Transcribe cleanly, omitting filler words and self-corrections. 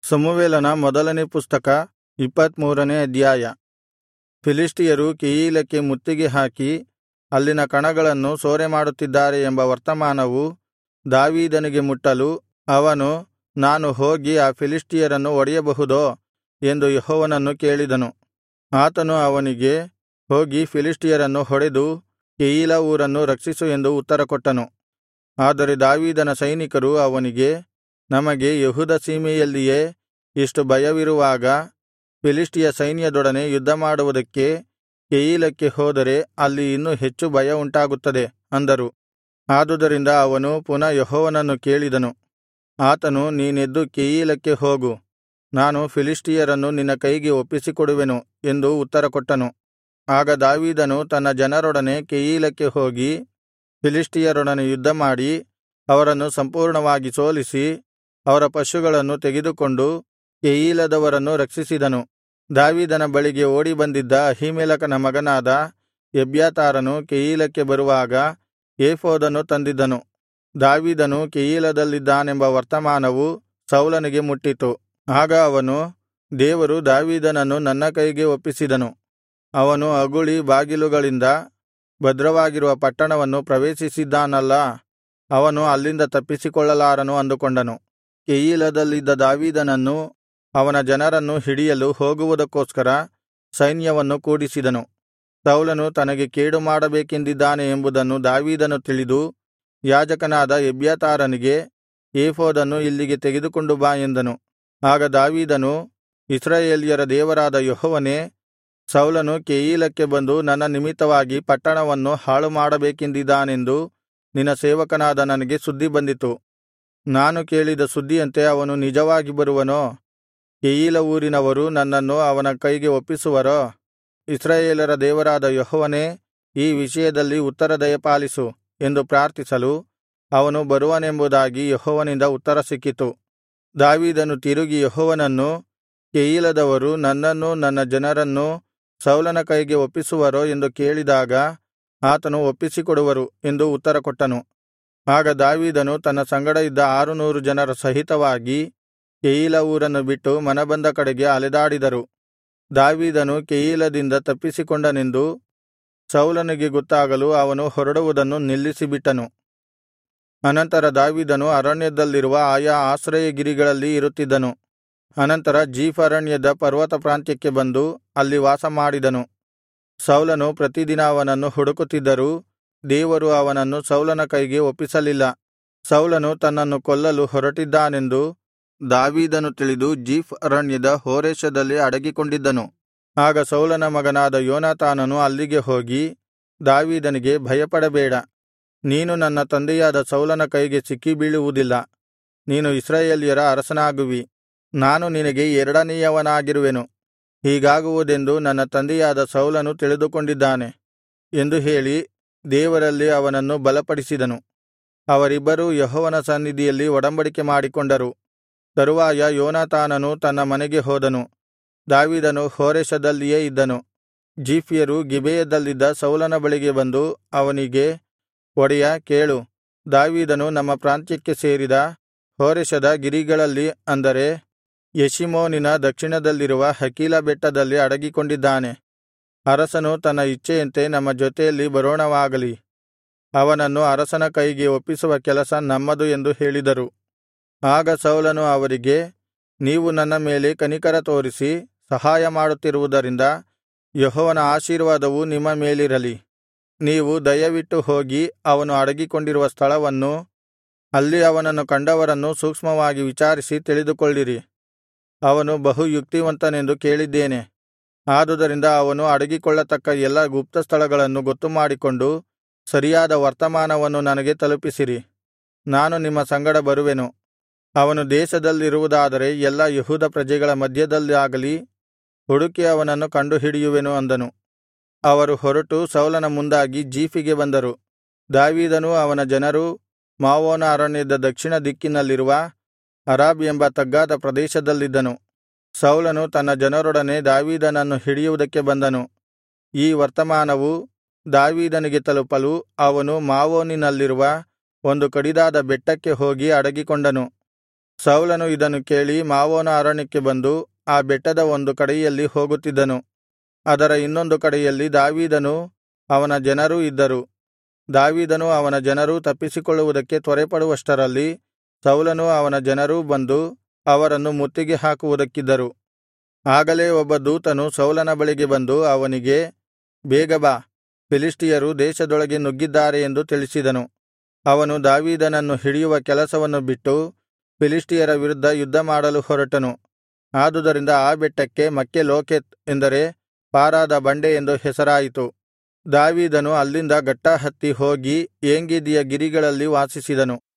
ಸಮುವೇಲನ ಮೊದಲನೇ ಪುಸ್ತಕ 23ನೇ ಅಧ್ಯಾಯ. ಫಿಲಿಷ್ಟಿಯರು ಕೆಯೀಲಕ್ಕೆ ಮುತ್ತಿಗೆ ಹಾಕಿ ಅಲ್ಲಿನ ಕಣಗಳನ್ನು ಸೂರೆಮಾಡುತ್ತಿದ್ದಾರೆ ಎಂಬ ವರ್ತಮಾನವು ದಾವೀದನಿಗೆ ಮುಟ್ಟಲು ಅವನು, ನಾನು ಹೋಗಿ ಆ ಫಿಲಿಷ್ಟಿಯರನ್ನು ಹೊಡೆಯಬಹುದೋ ಎಂದು ಯೆಹೋವನನ್ನು ಕೇಳಿದನು. ಆತನು ಅವನಿಗೆ, ಹೋಗಿ ಫಿಲಿಷ್ಟಿಯರನ್ನು ಹೊಡೆದು ಕೆಯೀಲಾ ಊರನ್ನು ರಕ್ಷಿಸು ಎಂದು ಉತ್ತರಕೊಟ್ಟನು. ಆದರೆ ದಾವೀದನ ಸೈನಿಕರು ಅವನಿಗೆ, ನಮಗೆ ಯೆಹೂದ ಸೀಮೆಯಲ್ಲಿಯೇ ಇಷ್ಟು ಭಯವಿರುವಾಗ ಫಿಲಿಷ್ಟಿಯ ಸೈನ್ಯದೊಡನೆ ಯುದ್ಧಮಾಡುವುದಕ್ಕೆ ಕೆಯೀಲಕ್ಕೆ ಹೋದರೆ ಅಲ್ಲಿ ಇನ್ನೂ ಹೆಚ್ಚು ಭಯ ಉಂಟಾಗುತ್ತದೆ ಅಂದರು. ಆದುದರಿಂದ ಅವನು ಪುನಃ ಯೆಹೋವನನ್ನು ಕೇಳಿದನು. ಆತನು, ನೀನೆದ್ದು ಕೆಯೀಲಕ್ಕೆ ಹೋಗು, ನಾನು ಫಿಲಿಷ್ಟಿಯರನ್ನು ನಿನ್ನ ಕೈಗೆ ಒಪ್ಪಿಸಿಕೊಡುವೆನು ಎಂದು ಉತ್ತರಕೊಟ್ಟನು. ಆಗ ದಾವೀದನು ತನ್ನ ಜನರೊಡನೆ ಕೆಯೀಲಕ್ಕೆ ಹೋಗಿ ಫಿಲಿಷ್ಟಿಯರೊಡನೆ ಯುದ್ಧಮಾಡಿ ಅವರನ್ನು ಸಂಪೂರ್ಣವಾಗಿ ಸೋಲಿಸಿ ಅವರ ಪಶುಗಳನ್ನು ತೆಗೆದುಕೊಂಡು ಕೆಯೀಲದವರನ್ನು ರಕ್ಷಿಸಿದನು. ದಾವೀದನ ಬಳಿಗೆ ಓಡಿಬಂದಿದ್ದ ಅಹೀಮೆಲೆಕನ ಮಗನಾದ ಎಬ್ಯಾತಾರನು ಕೆಯೀಲಕ್ಕೆ ಬರುವಾಗ ಏಫೋದನ್ನು ತಂದಿದ್ದನು. ದಾವೀದನು ಕೆಯೀಲದಲ್ಲಿದ್ದಾನೆಂಬ ವರ್ತಮಾನವು ಸೌಲನಿಗೆ ಮುಟ್ಟಿತು. ಆಗ ಅವನು, ದೇವರು ದಾವೀದನನ್ನು ನನ್ನ ಕೈಗೆ ಒಪ್ಪಿಸಿದನು. ಅವನು ಅಗುಳಿ ಬಾಗಿಲುಗಳಿಂದ ಭದ್ರವಾಗಿರುವ ಪಟ್ಟಣವನ್ನು ಪ್ರವೇಶಿಸಿದ್ದಾನಲ್ಲಾ, ಅವನು ಅಲ್ಲಿಂದ ತಪ್ಪಿಸಿಕೊಳ್ಳಲಾರನು ಅಂದುಕೊಂಡನು. ಕೆಯೀಲದಲ್ಲಿದ್ದ ದಾವೀದನನ್ನೂ ಅವನ ಜನರನ್ನು ಹಿಡಿಯಲು ಹೋಗುವುದಕ್ಕೋಸ್ಕರ ಸೈನ್ಯವನ್ನು ಕೂಡಿಸಿದನು. ಸೌಲನು ತನಗೆ ಕೇಡು ಮಾಡಬೇಕೆಂದಿದ್ದಾನೆ ಎಂಬುದನ್ನು ದಾವೀದನು ತಿಳಿದು ಯಾಜಕನಾದ ಎಬ್ಯಾತಾರನಿಗೆ, ಏಫೋದನ್ನು ಇಲ್ಲಿಗೆ ತೆಗೆದುಕೊಂಡು ಬಾ ಎಂದನು. ಆಗ ದಾವೀದನು, ಇಸ್ರಾಯೇಲ್ಯರ ದೇವರಾದ ಯೆಹೋವನೇ, ಸೌಲನು ಕೆಯೀಲಕ್ಕೆ ಬಂದು ನನ್ನ ನಿಮಿತ್ತವಾಗಿ ಪಟ್ಟಣವನ್ನು ಹಾಳುಮಾಡಬೇಕೆಂದಿದ್ದಾನೆಂದು ನಿನ್ನ ಸೇವಕನಾದ ನನಗೆ ಸುದ್ದಿ ಬಂದಿತು. ನಾನು ಕೇಳಿದ ಸುದ್ದಿಯಂತೆ ಅವನು ನಿಜವಾಗಿ ಬರುವನೋ? ಕೆಯೀಲ ಊರಿನವರು ನನ್ನನ್ನು ಅವನ ಕೈಗೆ ಒಪ್ಪಿಸುವರೋ? ಇಸ್ರಾಯೇಲರ ದೇವರಾದ ಯೆಹೋವನೇ, ಈ ವಿಷಯದಲ್ಲಿ ಉತ್ತರ ದಯಪಾಲಿಸು ಎಂದು ಪ್ರಾರ್ಥಿಸಲು ಅವನು ಬರುವನೆಂಬುದಾಗಿ ಯೆಹೋವನಿಂದ ಉತ್ತರ ಸಿಕ್ಕಿತು. ದಾವೀದನು ತಿರುಗಿ ಯೆಹೋವನನ್ನು, ಕೆಯೀಲದವರು ನನ್ನನ್ನೂ ನನ್ನ ಜನರನ್ನೂ ಸೌಲನ ಕೈಗೆ ಒಪ್ಪಿಸುವರೋ ಎಂದು ಕೇಳಿದಾಗ ಆತನು, ಒಪ್ಪಿಸಿಕೊಡುವರು ಎಂದು ಉತ್ತರಕೊಟ್ಟನು. ಆಗ ದಾವೀದನು ತನ್ನ ಸಂಗಡ ಇದ್ದ 600 ಜನರ ಸಹಿತವಾಗಿ ಕೆಯೀಲಾ ಊರನ್ನು ಬಿಟ್ಟು ಮನಬಂದ ಕಡೆಗೆ ಅಲೆದಾಡಿದರು. ದಾವೀದನು ಕೆಯೀಲದಿಂದ ತಪ್ಪಿಸಿಕೊಂಡನೆಂದು ಸೌಲನಿಗೆ ಗೊತ್ತಾಗಲು ಅವನು ಹೊರಡುವುದನ್ನು ನಿಲ್ಲಿಸಿಬಿಟ್ಟನು. ಅನಂತರ ದಾವೀದನು ಅರಣ್ಯದಲ್ಲಿರುವ ಆಯಾ ಆಶ್ರಯಗಿರಿಗಳಲ್ಲಿ ಇರುತ್ತಿದ್ದನು. ಅನಂತರ ಜೀಫ್ ಅರಣ್ಯದ ಪರ್ವತ ಪ್ರಾಂತ್ಯಕ್ಕೆ ಬಂದು ಅಲ್ಲಿ ವಾಸಮಾಡಿದನು. ಸೌಲನು ಪ್ರತಿದಿನ ಅವನನ್ನು ಹುಡುಕುತ್ತಿದ್ದರೂ ದೇವರು ಅವನನ್ನು ಸೌಲನ ಕೈಗೆ ಒಪ್ಪಿಸಲಿಲ್ಲ. ಸೌಲನು ತನ್ನನ್ನು ಕೊಲ್ಲಲು ಹೊರಟಿದ್ದಾನೆಂದು ದಾವೀದನು ತಿಳಿದು ಜೀಫ್ ಅರಣ್ಯದ ಹೋರೆಷದಲ್ಲಿ ಅಡಗಿಕೊಂಡಿದ್ದನು. ಆಗ ಸೌಲನ ಮಗನಾದ ಯೋನಾತಾನನು ಅಲ್ಲಿಗೆ ಹೋಗಿ ದಾವೀದನಿಗೆ, ಭಯಪಡಬೇಡ, ನೀನು ನನ್ನ ತಂದೆಯಾದ ಸೌಲನ ಕೈಗೆ ಸಿಕ್ಕಿಬೀಳುವುದಿಲ್ಲ. ನೀನು ಇಸ್ರಾಯೇಲ್ಯರ ಅರಸನಾಗುವಿ, ನಾನು ನಿನಗೆ ಎರಡನೆಯವನಾಗಿರುವೆನು. ಹೀಗಾಗುವುದೆಂದು ನನ್ನ ತಂದೆಯಾದ ಸೌಲನು ತಿಳಿದುಕೊಂಡಿದ್ದಾನೆ ಎಂದು ಹೇಳಿ ದೇವರಲ್ಲಿ ಅವನನ್ನು ಬಲಪಡಿಸಿದನು. ಅವರಿಬ್ಬರೂ ಯೆಹೋವನ ಸನ್ನಿಧಿಯಲ್ಲಿ ಒಡಂಬಡಿಕೆ ಮಾಡಿಕೊಂಡರು. ತರುವಾಯ ಯೋನಾತಾನನು ತನ್ನ ಮನೆಗೆ ಹೋದನು. ದಾವೀದನು ಹೋರೆಷದಲ್ಲಿಯೇ ಇದ್ದನು. ಜೀಫ್ಯರು ಗಿಬೆಯದಲ್ಲಿದ್ದ ಸೌಲನ ಬಳಿಗೆ ಬಂದು ಅವನಿಗೆ, ಒಡೆಯಾ, ಕೇಳು, ದಾವೀದನು ನಮ್ಮ ಪ್ರಾಂತ್ಯಕ್ಕೆ ಸೇರಿದ ಹೋರೆಷದ ಗಿರಿಗಳಲ್ಲಿ, ಅಂದರೆ ಯೆಷಿಮೋನಿನ ದಕ್ಷಿಣದಲ್ಲಿರುವ ಹಕೀಲಾ ಬೆಟ್ಟದಲ್ಲಿ ಅಡಗಿಕೊಂಡಿದ್ದಾನೆ. ಅರಸನು ತನ್ನ ಇಚ್ಛೆಯಂತೆ ನಮ್ಮ ಜೊತೆಯಲ್ಲಿ ಬರೋಣವಾಗಲಿ. ಅವನನ್ನು ಅರಸನ ಕೈಗೆ ಒಪ್ಪಿಸುವ ಕೆಲಸ ನಮ್ಮದು ಎಂದು ಹೇಳಿದರು. ಆಗ ಸೌಲನು ಅವರಿಗೆ, ನೀವು ನನ್ನ ಮೇಲೆ ಕನಿಕರ ತೋರಿಸಿ ಸಹಾಯ ಮಾಡುತ್ತಿರುವುದರಿಂದ ಯೆಹೋವನ ಆಶೀರ್ವಾದವು ನಿಮ್ಮ ಮೇಲಿರಲಿ. ನೀವು ದಯವಿಟ್ಟು ಹೋಗಿ ಅವನು ಅಡಗಿಕೊಂಡಿರುವ ಸ್ಥಳವನ್ನೂ ಅಲ್ಲಿ ಅವನನ್ನು ಕಂಡವರನ್ನೂ ಸೂಕ್ಷ್ಮವಾಗಿ ವಿಚಾರಿಸಿ ತಿಳಿದುಕೊಳ್ಳಿರಿ. ಅವನು ಬಹು ಯುಕ್ತಿವಂತನೆಂದು ಕೇಳಿದ್ದೇನೆ. ಆದುದರಿಂದ ಅವನು ಅಡಗಿಕೊಳ್ಳತಕ್ಕ ಎಲ್ಲಾ ಗುಪ್ತ ಸ್ಥಳಗಳನ್ನು ಗೊತ್ತುಮಾಡಿಕೊಂಡು ಸರಿಯಾದ ವರ್ತಮಾನವನ್ನು ನನಗೆ ತಲುಪಿಸಿರಿ. ನಾನು ನಿಮ್ಮ ಸಂಗಡ ಬರುವೆನು. ಅವನು ದೇಶದಲ್ಲಿರುವುದಾದರೆ ಎಲ್ಲಾ ಯೆಹೂದ ಪ್ರಜೆಗಳ ಮಧ್ಯದಲ್ಲಾಗಲಿ ಹುಡುಕಿ ಅವನನ್ನು ಕಂಡುಹಿಡಿಯುವೆನು ಅಂದನು. ಅವರು ಹೊರಟು ಸೌಲನ ಮುಂದಾಗಿ ಜೀಫಿಗೆ ಬಂದರು. ದಾವೀದನೂ ಅವನ ಜನರೂ ಮಾವೋನ ಅರಣ್ಯದ ದಕ್ಷಿಣ ದಿಕ್ಕಿನಲ್ಲಿರುವ ಅರಾಬ್ ಎಂಬ ತಗ್ಗಾದ ಪ್ರದೇಶದಲ್ಲಿದ್ದನು. ಸೌಲನು ತನ್ನ ಜನರೊಡನೆ ದಾವೀದನನ್ನು ಹಿಡಿಯುವುದಕ್ಕೆ ಬಂದನು. ಈ ವರ್ತಮಾನವು ದಾವೀದನಿಗೆ ತಲುಪಲು ಅವನು ಮಾವೋನಿನಲ್ಲಿರುವ ಒಂದು ಕಡಿದಾದ ಬೆಟ್ಟಕ್ಕೆ ಹೋಗಿ ಅಡಗಿಕೊಂಡನು. ಸೌಲನು ಇದನ್ನು ಕೇಳಿ ಮಾವೋನ ಅರಣ್ಯಕ್ಕೆ ಬಂದು ಆ ಬೆಟ್ಟದ ಒಂದು ಕಡೆಯಲ್ಲಿ ಹೋಗುತ್ತಿದ್ದನು. ಅದರ ಇನ್ನೊಂದು ಕಡೆಯಲ್ಲಿ ದಾವೀದನೂ ಅವನ ಜನರೂ ಇದ್ದರು. ದಾವೀದನೂ ಅವನ ಜನರೂ ತಪ್ಪಿಸಿಕೊಳ್ಳುವುದಕ್ಕೆ ತ್ವರೆಪಡುವಷ್ಟರಲ್ಲಿ ಸೌಲನೂ ಅವನ ಜನರೂ ಬಂದು ಅವರನ್ನು ಮುತ್ತಿಗೆ ಹಾಕುವುದಕ್ಕಿದ್ದರು. ಆಗಲೇ ಒಬ್ಬ ದೂತನು ಸೌಲನ ಬಳಿಗೆ ಬಂದು ಅವನಿಗೆ, ಬೇಗ ಬಾ, ಫಿಲಿಷ್ಟಿಯರು ದೇಶದೊಳಗೆ ನುಗ್ಗಿದ್ದಾರೆ ಎಂದು ತಿಳಿಸಿದನು. ಅವನು ದಾವೀದನನ್ನು ಹಿಡಿಯುವ ಕೆಲಸವನ್ನು ಬಿಟ್ಟು ಫಿಲಿಷ್ಟಿಯರ ವಿರುದ್ಧ ಯುದ್ಧಮಾಡಲು ಹೊರಟನು. ಆದುದರಿಂದ ಆ ಬೆಟ್ಟಕ್ಕೆ ಮಕ್ಕೆಲೋಕೆತ್ ಎಂದರೆ ಪಾರಾದ ಬಂಡೆ ಎಂದು ಹೆಸರಾಯಿತು. ದಾವೀದನು ಅಲ್ಲಿಂದ ಗಟ್ಟಾ ಹತ್ತಿ ಹೋಗಿ ಏಂಗೆದಿಯ ಗಿರಿಗಳಲ್ಲಿ ವಾಸಿಸಿದನು.